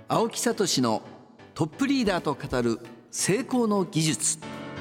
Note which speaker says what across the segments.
Speaker 1: 青木聡のトップリーダーと語る成功の技術。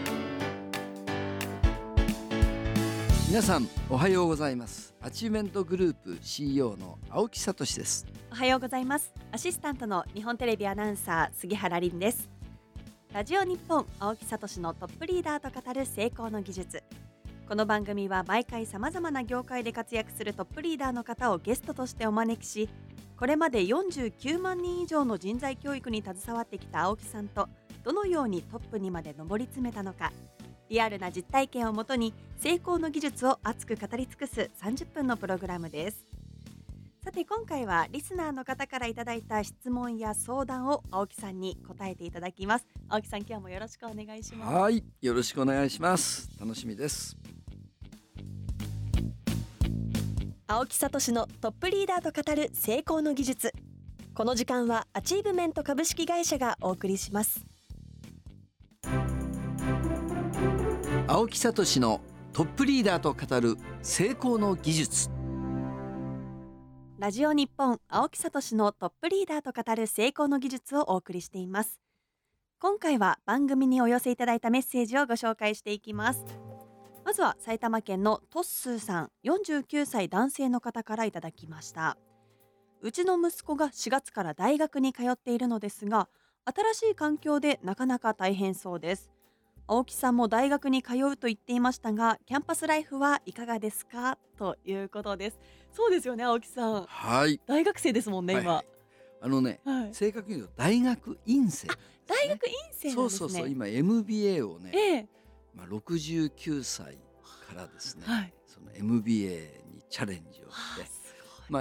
Speaker 1: 皆さんおはようございます。アチューメントグループ CEO の青木聡です。
Speaker 2: おはようございます。アシスタントの日本テレビアナウンサー杉原凛です。ラジオ日本青木聡のトップリーダーと語る成功の技術。この番組は毎回さまざまな業界で活躍するトップリーダーの方をゲストとしてお招きし、これまで49万人以上の人材教育に携わってきた青木さんとどのようにトップにまで上り詰めたのか、リアルな実体験をもとに成功の技術を熱く語り尽くす30分のプログラムです。さて今回はリスナーの方からいただいた質問や相談を青木さんに答えていただきます。青木さん、今日もよろしくお願いします。
Speaker 1: はい、よろしくお願いします。楽しみです。
Speaker 2: 青木聡のトップリーダーと語る成功の技術。この時間はアチーブメント株式会社がお送りします。
Speaker 1: 青木聡のトップリーダーと語る成功の技術。
Speaker 2: ラジオ日本青木聡のトップリーダーと語る成功の技術をお送りしています。今回は番組にお寄せいただいたメッセージをご紹介していきます。まずは埼玉県のトッスーさん、49歳男性の方からいただきました。うちの息子が4月から大学に通っているのですが、新しい環境でなかなか大変そうです。青木さんも大学に通うと言っていましたが、キャンパスライフはいかがですか、ということです。そうですよね、青木さん。
Speaker 1: はい、
Speaker 2: 大学生ですもんね、今。
Speaker 1: 正確に言うと大学院生、
Speaker 2: 大学院生なんですね。
Speaker 1: そう今 MBA をね、69歳からですね、その MBA にチャレンジをして、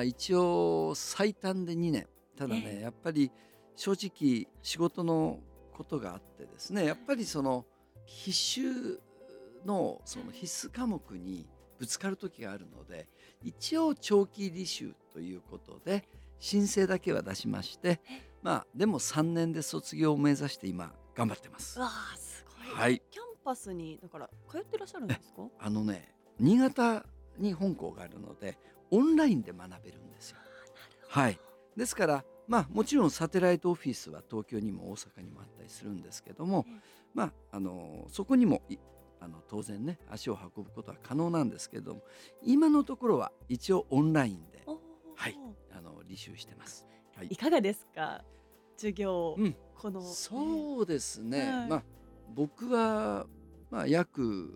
Speaker 1: 一応最短で2年。ただね、やっぱり正直仕事のことがあってですね、やっぱりその必修のその必須科目にぶつかる時があるので、一応長期履修ということで申請だけは出しまして、でも3年で卒業を目指して今頑張ってます。
Speaker 2: わあ、すごい。
Speaker 1: はい、
Speaker 2: キャンパスにだから通ってらっしゃるんですか？
Speaker 1: 新潟に本校があるのでオンラインで学べるんですよ。はい、ですからもちろんサテライトオフィスは東京にも大阪にもあったりするんですけども、そこにも当然ね足を運ぶことは可能なんですけれども、今のところは一応オンラインで、履修してます。
Speaker 2: いかがですか、授業。
Speaker 1: そうですね、僕は約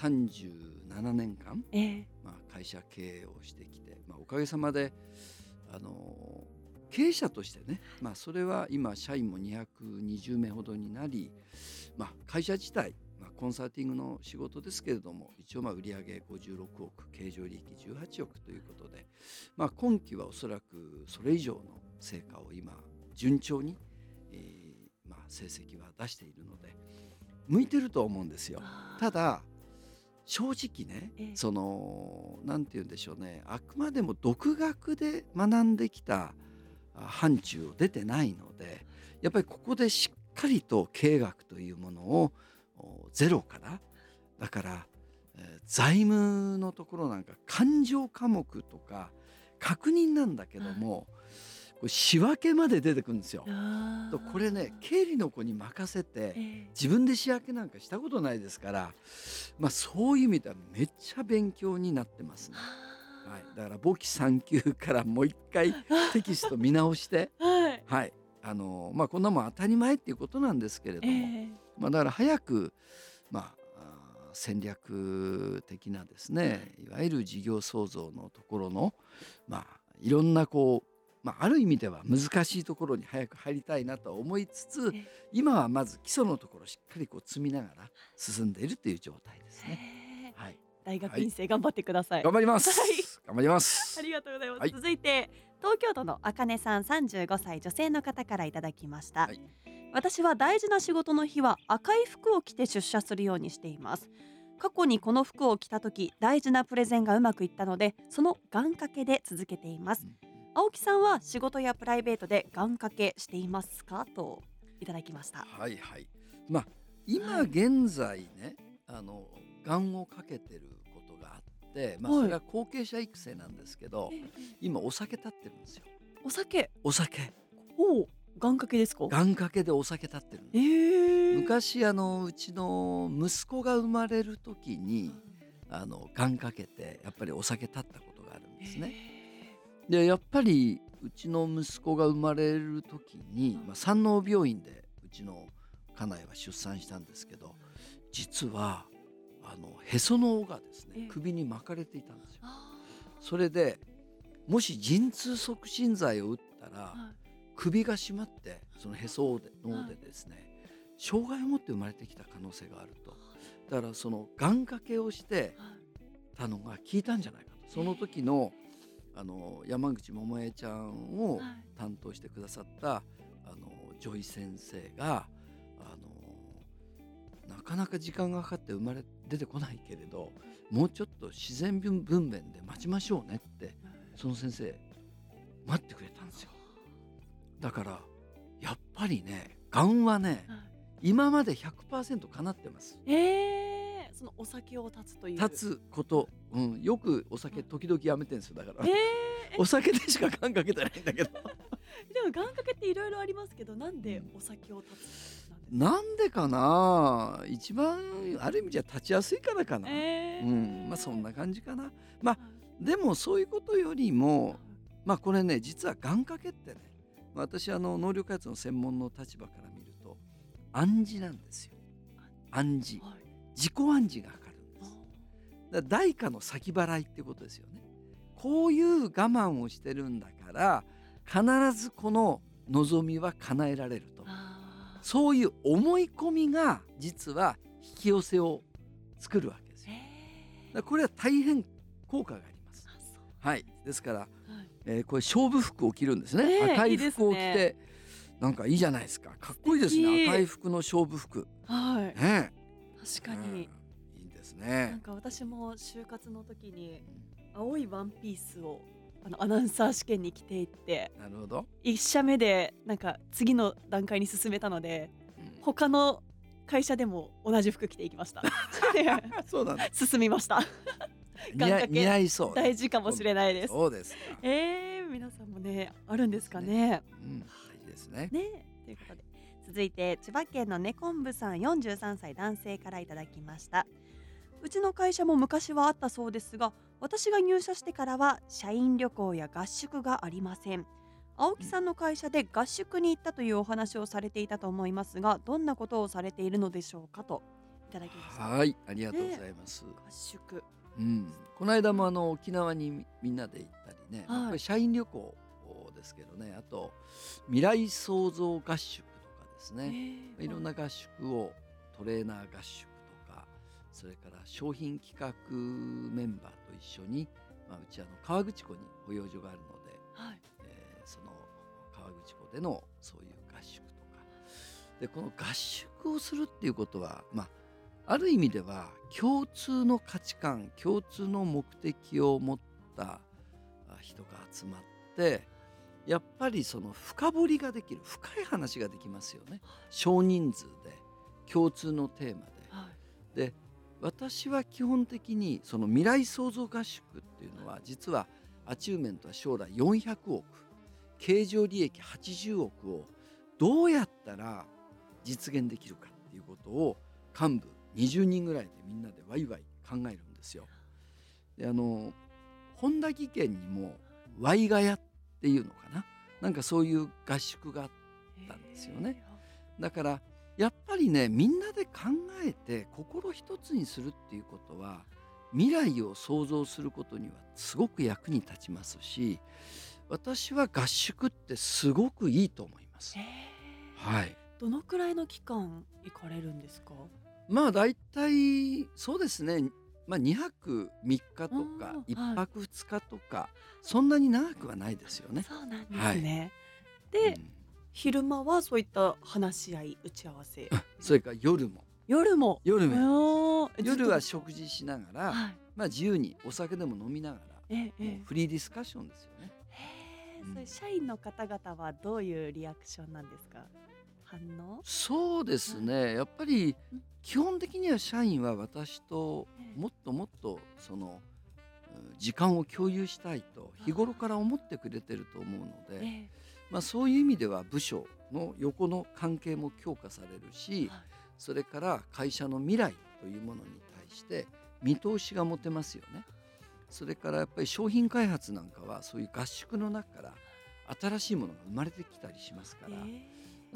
Speaker 1: 37年間、会社経営をしてきて、おかげさまで経営者としてね、それは今社員も220名ほどになり、会社自体、コンサルティングの仕事ですけれども、一応売上56億、経常利益18億ということで、今期はおそらくそれ以上の成果を今順調に、成績は出しているので向いてると思うんですよ。ただ正直ね、なんて言うんでしょうね、あくまでも独学で学んできた範疇を出てないので、やっぱりここでしっかりと経営学というものをゼロから、だから、財務のところなんか勘定科目とか確認なんだけども、これ仕分けまで出てくるんですよ。これね、経理の子に任せて自分で仕分けなんかしたことないですから、そういう意味ではめっちゃ勉強になってますね。だから簿記3級からもう一回テキスト見直して、こんなもん当たり前っていうことなんですけれども、だから早く、戦略的なですね、いわゆる事業創造のところの、いろんなある意味では難しいところに早く入りたいなと思いつつ、今はまず基礎のところをしっかり積みながら進んでいるという状態ですね。
Speaker 2: 大学院生頑張ってください。
Speaker 1: 頑張ります。頑張ります。
Speaker 2: ありがとうございます。続いて東京都のあかねさん、35歳女性の方からいただきました。私は大事な仕事の日は赤い服を着て出社するようにしています。過去にこの服を着た時大事なプレゼンがうまくいったので、その願掛けで続けています。青木さんは仕事やプライベートで願掛けしていますか、といただきました。
Speaker 1: 今現在ね、願をかけてることがあって、それは後継者育成なんですけど、今お酒立ってるんですよ。
Speaker 2: お酒。 願掛けですか？
Speaker 1: 願掛けでお酒立ってるんです。昔うちの息子が生まれる時に願掛けてやっぱりお酒立ったことがあるんですね。でやっぱりうちの息子が生まれる時に、山王病院でうちの家内は出産したんですけど、実はへその緒がですね首に巻かれていたんですよ。それでもし陣痛促進剤を打ったら、首が締まってそのへその緒でですね、障害を持って生まれてきた可能性があると。だからその願掛けをしてたのが効いたんじゃないかと。その時の山口百恵ちゃんを担当してくださったジョイ先生がなかなか時間がかかって出てこないけれど、もうちょっと自然分娩で待ちましょうねってその先生待ってくれたんですよ。だからやっぱりね、願はね、今まで 100% 叶ってます。
Speaker 2: そのお酒を断つという
Speaker 1: 断つこと、よくお酒時々やめてるんですよ。だから、お酒でしか願掛けてないんだけどで
Speaker 2: も願掛けっていろいろありますけど、なんでお酒を断つ
Speaker 1: なんでかな。一番ある意味じゃ立ちやすいからかな。そんな感じかな。でもそういうことよりもこれね、実は願掛けってね、私能力開発の専門の立場から見ると暗示なんですよ。暗示、自己暗示がかかるんです。だから代価の先払いってことですよね。こういう我慢をしてるんだから必ずこの望みは叶えられると。そういう思い込みが実は引き寄せを作るわけですよ。だからこれは大変効果があります。ですから、これ勝負服を着るんですね。赤い服を着てなんかいいじゃないですか。かっこいいですね。赤い服の勝負服。
Speaker 2: 確かに、
Speaker 1: いいですね。
Speaker 2: なんか私も就活の時に青いワンピースをアナウンサー試験に着ていって、
Speaker 1: なるほど。
Speaker 2: 1社目でなんか次の段階に進めたので、他の会社でも同じ服着ていきました
Speaker 1: そうなんだ。
Speaker 2: 進みました願掛け
Speaker 1: 似合いそう。
Speaker 2: 大事かもしれないです。
Speaker 1: そうですか。
Speaker 2: 皆さんもねあるんですかね。
Speaker 1: 大事ですね。
Speaker 2: ということで、続いて千葉県のねこんぶさん43歳男性からいただきました。うちの会社も昔はあったそうですが、私が入社してからは社員旅行や合宿がありません。青木さんの会社で合宿に行ったというお話をされていたと思いますが、どんなことをされているのでしょうか、といただきました。
Speaker 1: ありがとうございます。
Speaker 2: 合宿、
Speaker 1: この間も沖縄にみんなで行ったりね、これ社員旅行ですけどね、あと未来創造合宿とかですね、いろんな合宿をトレーナー合宿とか、それから商品企画メンバーと一緒に、うち河口湖に保養所があるので、その河口湖でのそういう合宿とかで、この合宿をするっていうことは、ある意味では共通の価値観、共通の目的を持った人が集まって、やっぱりその深掘りができる、深い話ができますよね。少人数で共通のテーマで、で私は基本的にその未来創造合宿っていうのは、実はアチューメントは将来400億、経常利益80億をどうやったら実現できるかっていうことを幹部20人ぐらいでみんなでワイワイ考えるんですよ。で本田技研にもワイガヤっていうのかな、なんかそういう合宿があったんですよね。だからやっぱりね、みんなで考えて心一つにするっていうことは未来を創造することにはすごく役に立ちますし、私は合宿ってすごくいいと思います。
Speaker 2: どのくらいの期間行かれるんですか？
Speaker 1: だいたいそうですね、2泊3日とか1泊2日とか、そんなに長くはないですよね。
Speaker 2: そうなんですね。で、昼間はそういった話し合い、打ち合わせ、
Speaker 1: それから夜も夜は食事しながら、自由にお酒でも飲みながら、フリーディスカッションですよね。
Speaker 2: それ社員の方々はどういうリアクションなんですか？反応？
Speaker 1: そうですね、やっぱり基本的には社員は私ともっともっとその時間を共有したいと日頃から思ってくれてると思うので、そういう意味では部署の横の関係も強化されるし、それから会社の未来というものに対して見通しが持てますよね。それからやっぱり商品開発なんかはそういう合宿の中から新しいものが生まれてきたりしますから、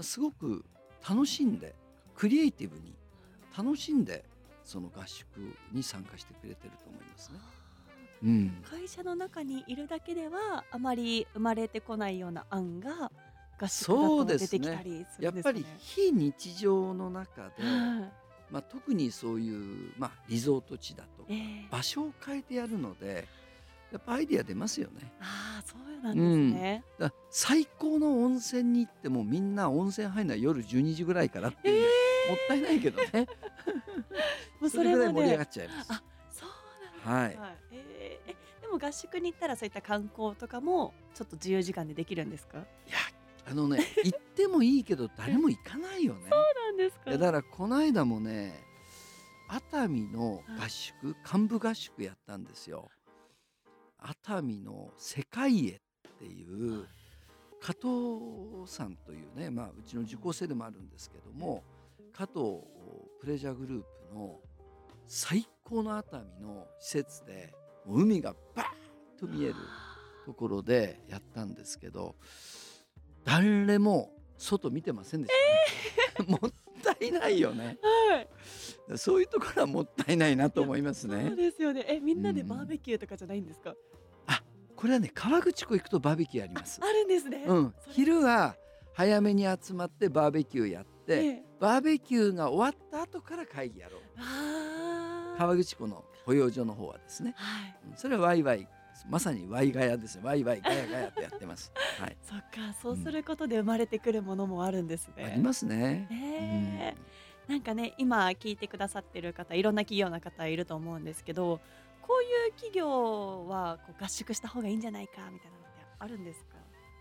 Speaker 1: すごく楽しんでクリエイティブに楽しんでその合宿に参加してくれてると思いますね。
Speaker 2: 会社の中にいるだけではあまり生まれてこないような案が合宿だと出てきたりするんですね。
Speaker 1: やっぱり非日常の中で、特にそういう、リゾート地だとか、場所を変えてやるのでやっぱアイディア出ますよね。
Speaker 2: そうなんですね。
Speaker 1: だ最高の温泉に行ってもみんな温泉入るのは夜12時ぐらいからっていう、もったいないけどねもうそれぐらい盛り上がっちゃいます。
Speaker 2: そうなんですか。でも合宿に行ったらそういった観光とかもちょっと自由時間でできるんですか？
Speaker 1: いや行ってもいいけど誰も行かないよね。
Speaker 2: そうなんですか。
Speaker 1: だからこの間もね、熱海の合宿、幹部合宿やったんですよ。熱海の世界へっていう加藤さんというね、うちの受講生でもあるんですけども、加藤プレジャーグループの最高の熱海の施設でもう海がバーッと見えるところでやったんですけど、誰も外見てませんでしたね。もったいないよね。そういうところはもったいないなと思いますね。
Speaker 2: そうですよね。みんなでバーベキューとかじゃないんですか？
Speaker 1: これはね、河口湖行くとバーベキューあります。
Speaker 2: あるんですね。
Speaker 1: 昼は早めに集まってバーベキューやって、バーベキューが終わった後から会議やろう。河口湖の保養所の方はですね、それはワイワイ、まさにワイガヤですね。ワイワイガヤガヤってやってます。
Speaker 2: そっか、そうすることで生まれてくるものもあるんですね。
Speaker 1: ありますね。
Speaker 2: なんかね、今聞いてくださってる方、いろんな企業の方いると思うんですけど、こういう企業は合宿した方がいいんじゃないかみたいなのってあるんですか？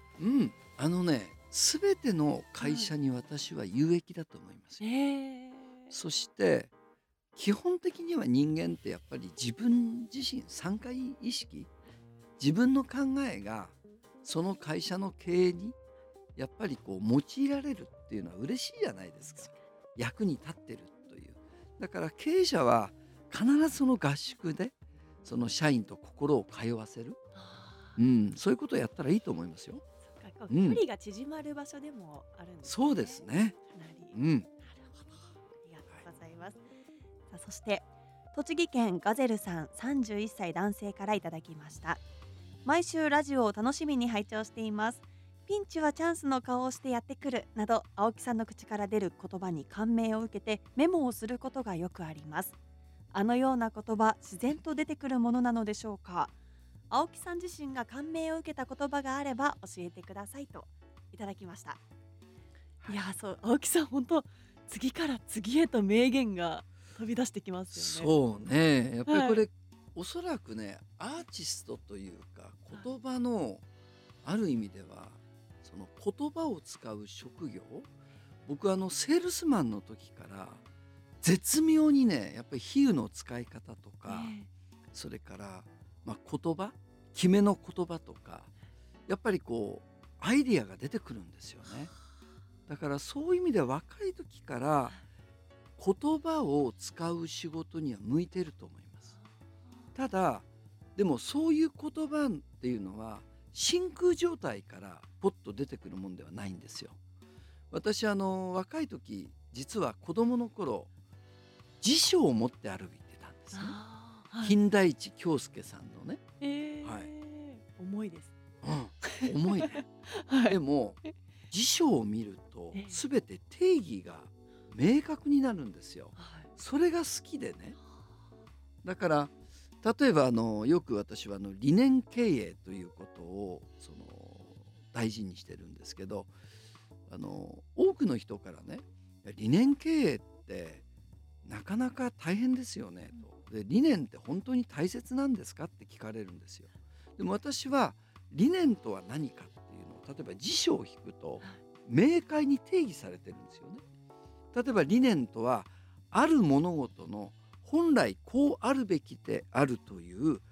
Speaker 1: 全ての会社に私は有益だと思います。そして基本的には人間ってやっぱり自分自身参加意識、自分の考えがその会社の経営にやっぱり用いられるっていうのは嬉しいじゃないですか。役に立ってるという。だから経営者は必ずその合宿でその社員と心を通わせる、そういうことをやったらいいと思いますよ。
Speaker 2: 距離が縮まる場所でもあるんですね。
Speaker 1: そうですね。
Speaker 2: なるほど。ありがとうございます。そして栃木県ガゼルさん、31歳男性からいただきました。毎週ラジオを楽しみに拝聴しています。ピンチはチャンスの顔をしてやってくるなど、青木さんの口から出る言葉に感銘を受けてメモをすることがよくあります。あのような言葉、自然と出てくるものなのでしょうか？青木さん自身が感銘を受けた言葉があれば教えてくださいといただきました。いや、青木さん本当次から次へと名言が飛び出してきますよね。
Speaker 1: そうね、やっぱりこれ、おそらくね、アーティストというか言葉のある意味ではその言葉を使う職業、僕セールスマンの時から絶妙にね、やっぱり比喩の使い方とか、それから言葉、決めの言葉とか、やっぱりアイディアが出てくるんですよね。だからそういう意味では若い時から言葉を使う仕事には向いてると思います。ただでもそういう言葉っていうのは真空状態からポッと出てくるもんではないんですよ。私若い時、実は子供の頃辞書を持って歩いてたんですね。金田一京介さんのね、
Speaker 2: 重いです。
Speaker 1: 重いね。でも辞書を見ると全て定義が明確になるんですよ。それが好きでね。だから例えばよく私は理念経営ということを大事にしてるんですけど、多くの人からね、理念経営ってなかなか大変ですよねと。で、理念って本当に大切なんですかって聞かれるんですよ。でも私は理念とは何かっていうのを例えば辞書を引くと明快に定義されてるんですよね。例えば理念とはある物事の本来こうあるべきであるという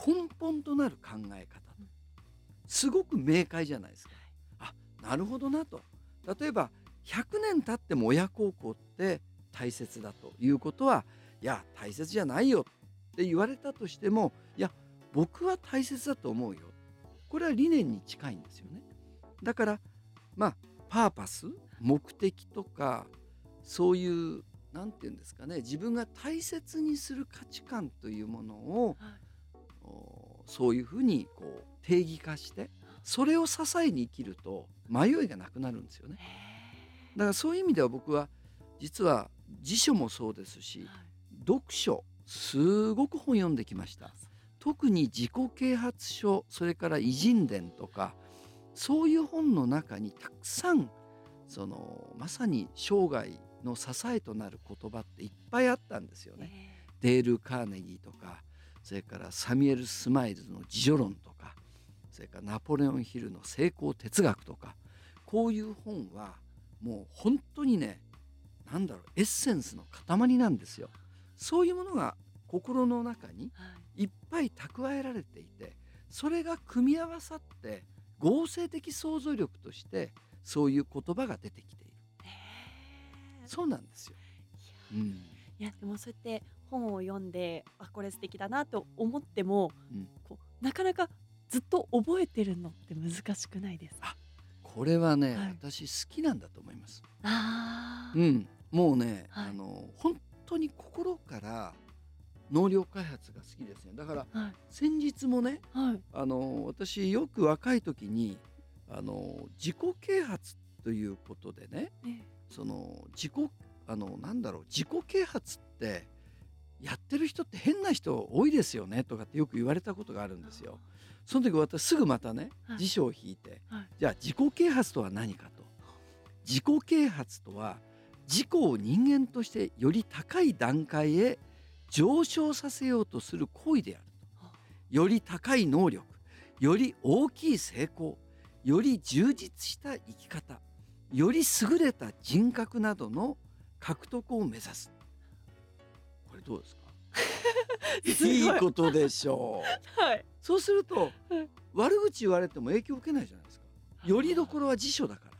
Speaker 1: 根本となる考え方、すごく明快じゃないですか。あ、なるほどなと。例えば100年経っても親孝行って大切だということは、いや大切じゃないよって言われたとしても、いや僕は大切だと思うよ、これは理念に近いんですよね。だからパーパス、目的とか、そういうなんていうんですかね、自分が大切にする価値観というものを、そういうふうにこう定義化して、それを支えに生きると迷いがなくなるんですよね。だからそういう意味では僕は実は辞書もそうですし、読書すごく本読んできました。特に自己啓発書、それから偉人伝とか、そういう本の中にたくさんまさに生涯の支えとなる言葉っていっぱいあったんですよね。デール・カーネギーとか、それからサミュエル・スマイルズの自助論とか、それからナポレオン・ヒルの成功哲学とか、こういう本はもう本当にね、エッセンスの塊なんですよ。そういうものが心の中にいっぱい蓄えられていて、それが組み合わさって合成的想像力としてそういう言葉が出てきている。そうなんですよ。
Speaker 2: いやでもそうやって本を読んで、これ素敵だなと思っても、なかなかずっと覚えてるのって難しくないですか？
Speaker 1: これはね、私好きなんだと思います。もうね、本当に心から能力開発が好きですね。だから、先日もね、私よく若い時に自己啓発ということでね、自己啓発ってやってる人って変な人多いですよねとかってよく言われたことがあるんですよ。その時私すぐまたね、辞書を引いて、じゃあ自己啓発とは何かと。自己啓発とは、自己を人間としてより高い段階へ上昇させようとする行為であると。より高い能力、より大きい成功、より充実した生き方、より優れた人格などの獲得を目指す。これどうですか？いいことでしょう。そうすると、悪口言われても影響を受けないじゃないですか。よりどころは辞書だから。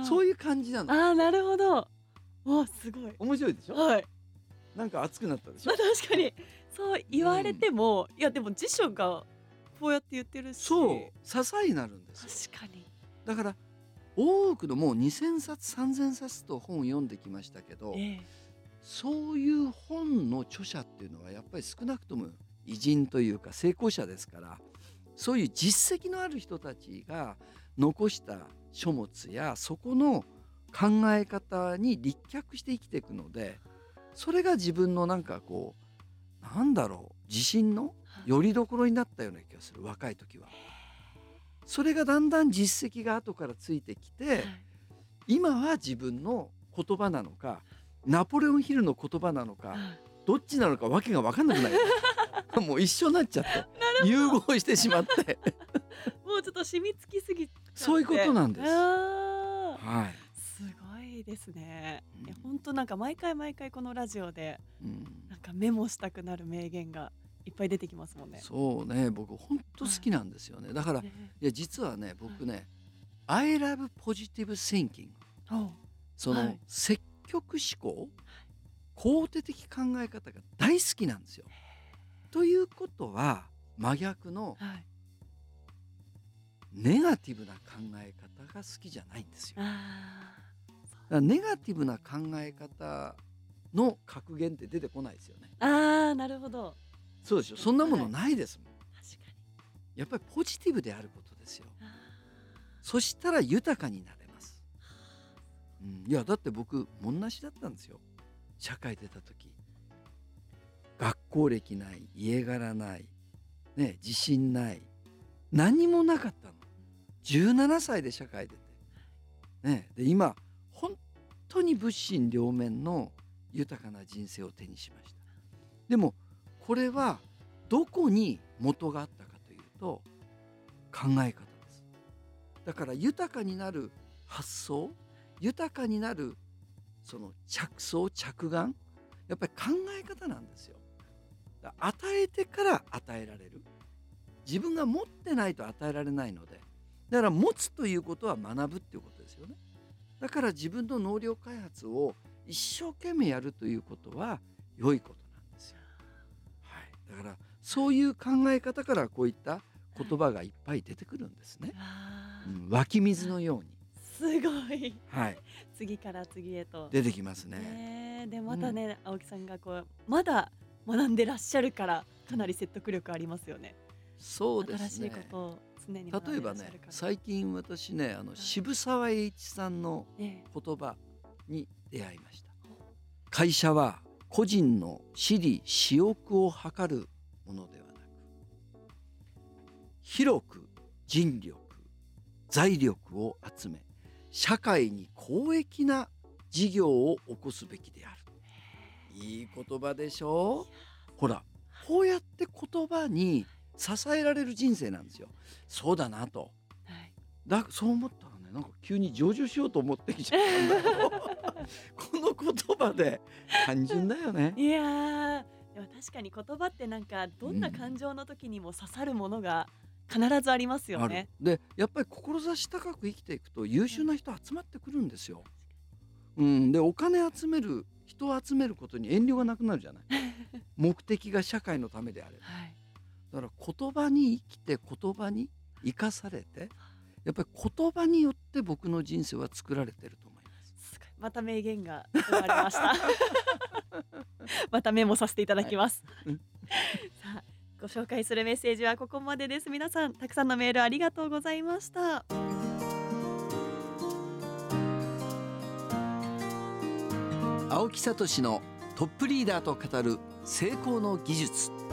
Speaker 1: そういう感じなの。
Speaker 2: なるほど。すごい
Speaker 1: 面白いでしょ。なんか熱くなったでしょ。
Speaker 2: 確かにそう言われても、いやでも辞書がこうやって言ってるし、
Speaker 1: そう支えになるんですよ。
Speaker 2: 確かに。
Speaker 1: だから多くのもう2000冊3000冊と本を読んできましたけど、そういう本の著者っていうのはやっぱり少なくとも偉人というか成功者ですから、そういう実績のある人たちが残した書物やそこの考え方に立脚して生きていくので、それが自分の自信のよりどころになったような気がする。若い時はそれがだんだん実績が後からついてきて、今は自分の言葉なのかナポレオンヒルの言葉なのか、どっちなのかわけが分かんなくなるもう一緒になっちゃって融合してしまって
Speaker 2: もうちょっと染みつきすぎちゃって、
Speaker 1: そういうことなんです。
Speaker 2: すごいですね。本当なんか毎回このラジオでなんかメモしたくなる名言がいっぱい出てきますもんね。
Speaker 1: そうね、僕本当好きなんですよね。だから、いや実はね、僕ね、I love positive thinking、積極思考、肯定的考え方が大好きなんですよ。ということは真逆のネガティブな考え方が好きじゃないんですよ。だからネガティブな考え方の格言って出てこないですよね。
Speaker 2: なるほど。
Speaker 1: そうでしょ。そんなものないですもん。
Speaker 2: 確かに。
Speaker 1: やっぱりポジティブであることですよ。そしたら豊かになれます。いやだって僕もんなしだったんですよ。社会出た時、学校歴ない、家柄ない、ね、自信ない、何もなかったの。17歳で社会出て、ね、で今本当に物心両面の豊かな人生を手にしました。でもこれはどこに元があったかというと考え方です。だから豊かになる発想、豊かになるその着想着眼、やっぱり考え方なんですよ。 与えてから与えられる。自分が持ってないと与えられないので、だから持つということは学ぶっていうことですよね。だから自分の能力開発を一生懸命やるということは良いことなんですよ。はい、だからそういう考え方からこういった言葉がいっぱい出てくるんですね。湧き水のように。
Speaker 2: すごい、
Speaker 1: はい、
Speaker 2: 次から次へと
Speaker 1: 出てきますね。
Speaker 2: でまたね、青木さんがこうまだ学んでらっしゃるからかなり説得力ありますよね。
Speaker 1: そうですね。
Speaker 2: 新しいことを常に
Speaker 1: 例えばね、最近私ね、渋沢栄一さんの言葉に出会いました。会社は個人の私利私欲を図るものではなく、広く人力財力を集め社会に公益な事業を起こすべきである。いい言葉でしょう。ほら、こうやって言葉に支えられる人生なんですよ。そうだなと、そう思ったらね、なんか急に上場しようと思ってきちゃったんだよこの言葉で。単純だよね。
Speaker 2: いやでも確かに言葉ってなんかどんな感情の時にも刺さるものが必ずありますよね。
Speaker 1: でやっぱり志高く生きていくと優秀な人集まってくるんですよ。でお金集める人を集めることに遠慮がなくなるじゃない目的が社会のためであれば、だから言葉に生きて言葉に生かされて、やっぱり言葉によって僕の人生は作られていると思います。
Speaker 2: また名言が生まれましたまたメモさせていただきます、さあご紹介するメッセージはここまでです。皆さんたくさんのメールありがとうございました。
Speaker 1: 青木聡のトップリーダーと語る成功の技術。さ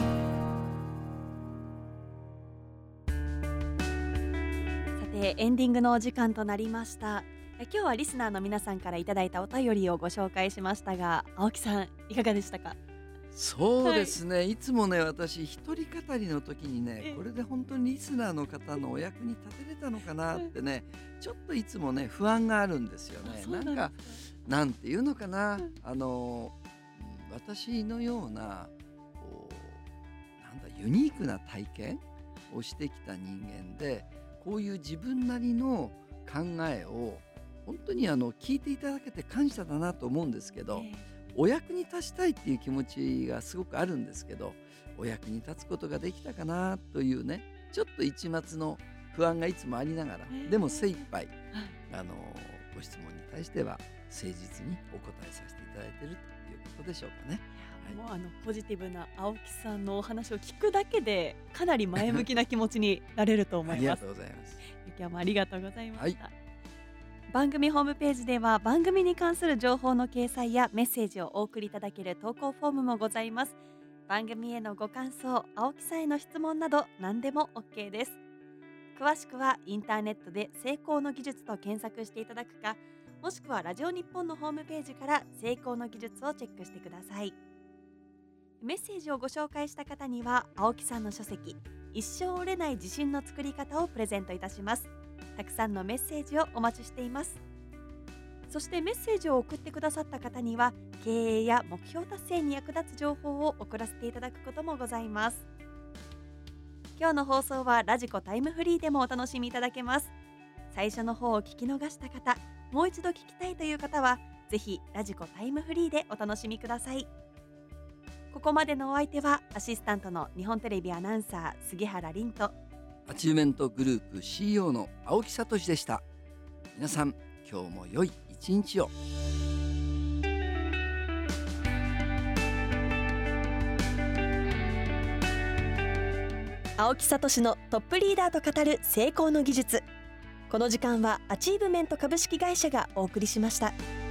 Speaker 2: てエンディングのお時間となりました。今日はリスナーの皆さんからいただいたお便りをご紹介しましたが、青木さんいかがでしたか？
Speaker 1: そうですね、いつもね、私一人語りの時にね、これで本当にリスナーの方のお役に立てれたのかなってね、ちょっといつもね不安があるんですよね。なんかなんていうのかな、私のようなユニークな体験をしてきた人間で、こういう自分なりの考えを本当に聞いていただけて感謝だなと思うんですけど、お役に立ちたいっていう気持ちがすごくあるんですけど、お役に立つことができたかなというね、ちょっと一末の不安がいつもありながら、でも精一杯ご質問に対しては誠実にお答えさせていただいているということでしょうかね。
Speaker 2: もうポジティブな青木さんのお話を聞くだけでかなり前向きな気持ちになれると思います。
Speaker 1: ありがとうございます。
Speaker 2: 今日もありがとうございました。番組ホームページでは番組に関する情報の掲載やメッセージをお送りいただける投稿フォームもございます。番組へのご感想、青木さんへの質問など何でも OK です。詳しくはインターネットで成功の技術と検索していただくか、もしくはラジオ日本のホームページから成功の技術をチェックしてください。メッセージをご紹介した方には青木さんの書籍一生折れない自信の作り方をプレゼントいたします。たくさんのメッセージをお待ちしています。そしてメッセージを送ってくださった方には経営や目標達成に役立つ情報を送らせていただくこともございます。今日の放送はラジコタイムフリーでもお楽しみいただけます。最初の方を聞き逃した方、もう一度聞きたいという方はぜひラジコタイムフリーでお楽しみください。ここまでのお相手はアシスタントの日本テレビアナウンサー杉原凛と
Speaker 1: アチューメントグループ CEO の青木聡でした。皆さん今日も良い一日を。
Speaker 2: 青木聡のトップリーダーと語る成功の技術。この時間はアチーブメント株式会社がお送りしました。